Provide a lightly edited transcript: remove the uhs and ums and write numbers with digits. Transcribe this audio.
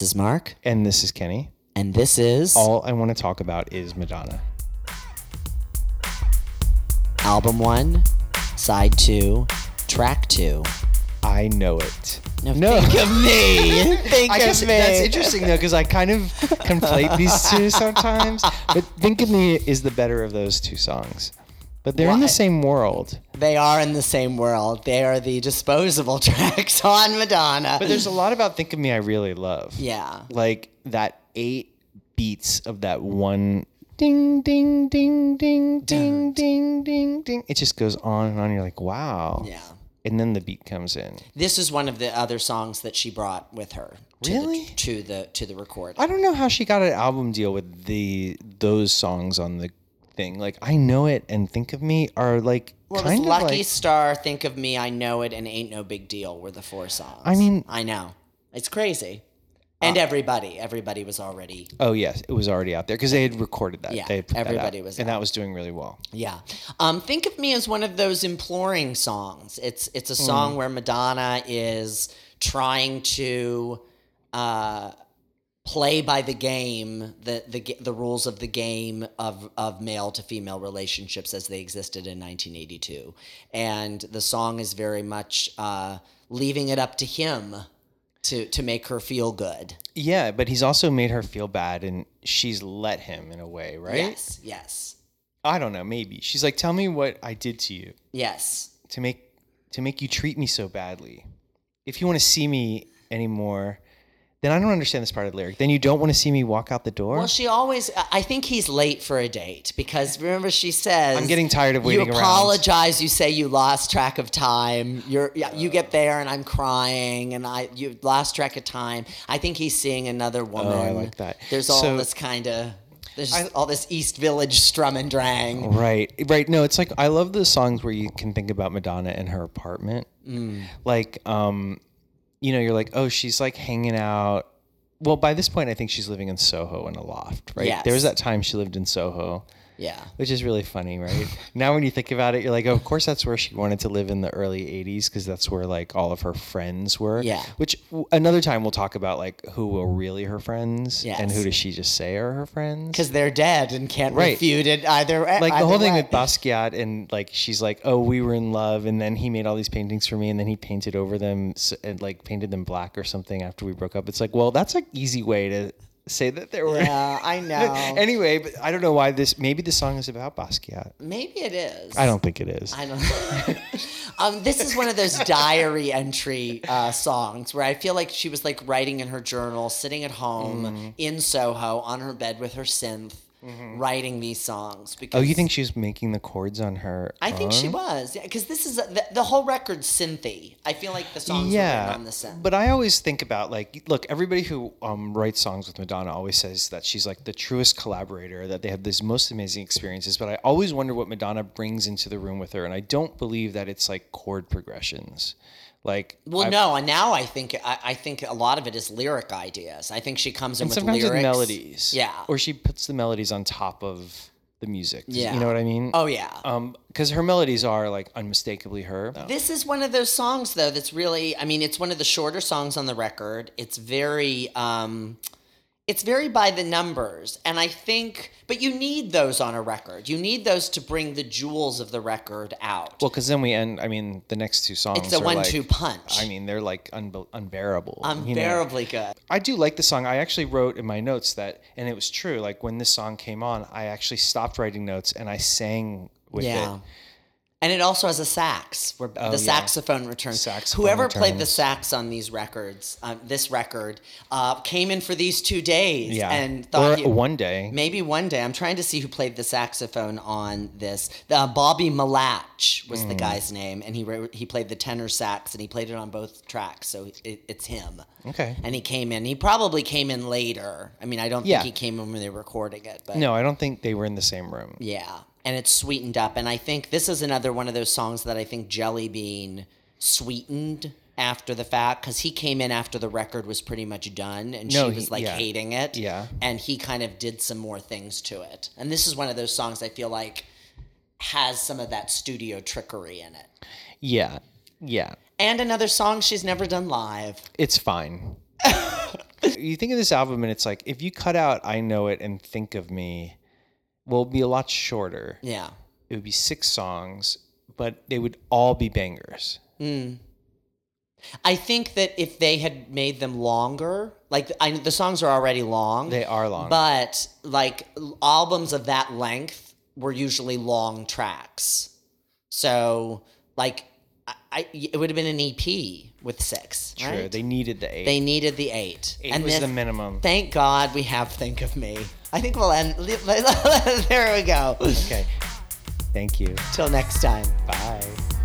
This is Mark. And this is Kenny. And this is... All I want to talk about is Madonna. Album 1, Side 2, Track 2. I know it. No. Think of me. Think I of guess me. that's interesting, though, because I kind of conflate these two sometimes. But Think of Me is the better of those two songs. But they're in the same world. They are in the same world. They are the disposable tracks on Madonna. But there's a lot about Think of Me I really love. Yeah. Like that 8 beats of that one ding, ding, ding, ding, ding, ding, ding, ding. It just goes on and on. You're like, wow. Yeah. And then the beat comes in. This is one of the other songs that she brought with her. Really? To the recording. I don't know how she got an album deal with those songs on the thing. Like, I Know It and Think of Me are like kind of Lucky like, Star, Think of Me, I Know It, and Ain't No Big Deal were the 4 songs. I mean, I know. It's crazy. And everybody was already... Oh, yes. It was already out there because they had recorded that. Yeah, they had put everybody that out, was and out. that was doing really well. Yeah. Think of Me as one of those imploring songs. It's a song where Madonna is trying to play by the game, the rules of the game of male to female relationships as they existed in 1982. And the song is very much leaving it up to him to make her feel good. Yeah, but he's also made her feel bad, and she's let him in a way, right? Yes. I don't know, maybe. She's like, tell me what I did to you Yes. to make you treat me so badly. If you want to see me anymore, then I don't understand this part of the lyric. Then you don't want to see me walk out the door? Well, she always... I think he's late for a date because remember she says... I'm getting tired of waiting around. You apologize. You say you lost track of time. You get there and I'm crying and you lost track of time. I think he's seeing another woman. Oh, I like that. There's all this kind of... There's all this East Village strum and drang. Right. No, it's like I love the songs where you can think about Madonna in her apartment. Like, you're like, oh, she's like hanging out. Well, by this point, I think she's living in Soho in a loft, right? Yes. There was that time she lived in Soho. Yeah. Which is really funny, right? Now when you think about it, you're like, oh, of course that's where she wanted to live in the early 80s because that's where like all of her friends were. Yeah. Which another time we'll talk about like who were really her friends Yes. and who does she just say are her friends. Because they're dead and can't refute it either. Like the whole thing way. with Basquiat and like she's like, oh, we were in love and then he made all these paintings for me and then he painted over them and like painted them black or something after we broke up. It's like, well, that's an easy way to say that there were. Yeah, I know. Anyway, but I don't know why maybe the song is about Basquiat. Maybe it is. I don't think it is. I don't know. This is one of those diary entry songs where I feel like she was like writing in her journal, sitting at home in Soho on her bed with her synth, writing these songs. Because oh, you think she was making the chords on her I think she was. Yeah, because this is the whole record's synthy. I feel like the songs are written on the synth. But I always think about like, look, everybody who writes songs with Madonna always says that she's like the truest collaborator, that they have these most amazing experiences. But I always wonder what Madonna brings into the room with her, and I don't believe that it's like chord progressions. Like, no, and now I think a lot of it is lyric ideas. I think she comes in with sometimes lyrics. with melodies. Yeah. Or she puts the melodies on top of the music. Yeah. You know what I mean? Oh, yeah. Because her melodies are like unmistakably her. This is one of those songs, though, that's really, I mean, it's one of the shorter songs on the record. It's very by the numbers. And I think, but you need those on a record. You need those to bring the jewels of the record out. Well, because then we end, I mean, the next two songs It's a are 1-2 like, punch. I mean, they're like unbearable. Unbearably good. I do like the song. I actually wrote in my notes that, and it was true, like when this song came on, I actually stopped writing notes and I sang with it. And it also has a sax, where the saxophone returns. Whoever played the sax on these records, this record, came in for these 2 days and thought... one day. Maybe one day. I'm trying to see who played the saxophone on this. Bobby Malach was the guy's name, and he played the tenor sax, and he played it on both tracks, so it's him. Okay. And he came in. He probably came in later. I mean, I don't think he came in when they were recording it. But no, I don't think they were in the same room. Yeah. And it's sweetened up. And I think this is another one of those songs that I think Jelly Bean sweetened after the fact, because he came in after the record was pretty much done and she was hating it. Yeah. And he kind of did some more things to it. And this is one of those songs I feel like has some of that studio trickery in it. Yeah. Yeah. And another song she's never done live. It's fine. You think of this album and it's like, if you cut out I Know It and Think of Me, well, it'd be a lot shorter. Yeah. It would be 6 songs, but they would all be bangers. I think that if they had made them longer, like the songs are already long. They are long. But like albums of that length were usually long tracks. So like it would have been an EP with 6. True. Right? They needed the 8. They needed the 8. 8 was the minimum. Thank God we have Think of Me. I think we'll end. There we go. Okay. Thank you. Till next time. Bye.